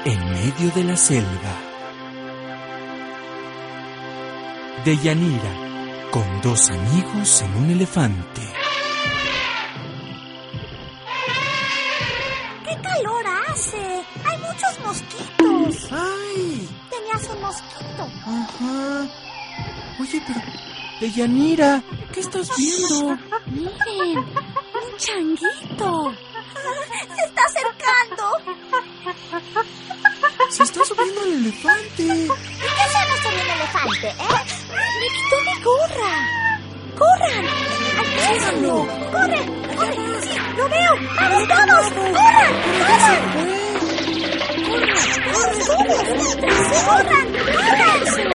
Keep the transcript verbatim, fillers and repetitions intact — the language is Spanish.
en medio de la selva. Deyanira, con dos amigos en un elefante. ¡Qué calor hace! ¡Hay muchos mosquitos! ¡Ay! Tenías un mosquito. Ajá. Oye, pero... Deyanira, ¿qué estás viendo? Miren, un changuito. Se está acercando. Se está subiendo el elefante. ¿Y qué hacemos sobre un elefante, eh? Me quitó mi gorra. ¡Corran! ¡Alcánzalo! ¡Corre! ¡Corre! ¡Sí! ¡Lo veo! ¡Vamos todos! ¡Corran! ¡Corran! ¡Corran! ¡Corran! ¡Corran! ¡Corran!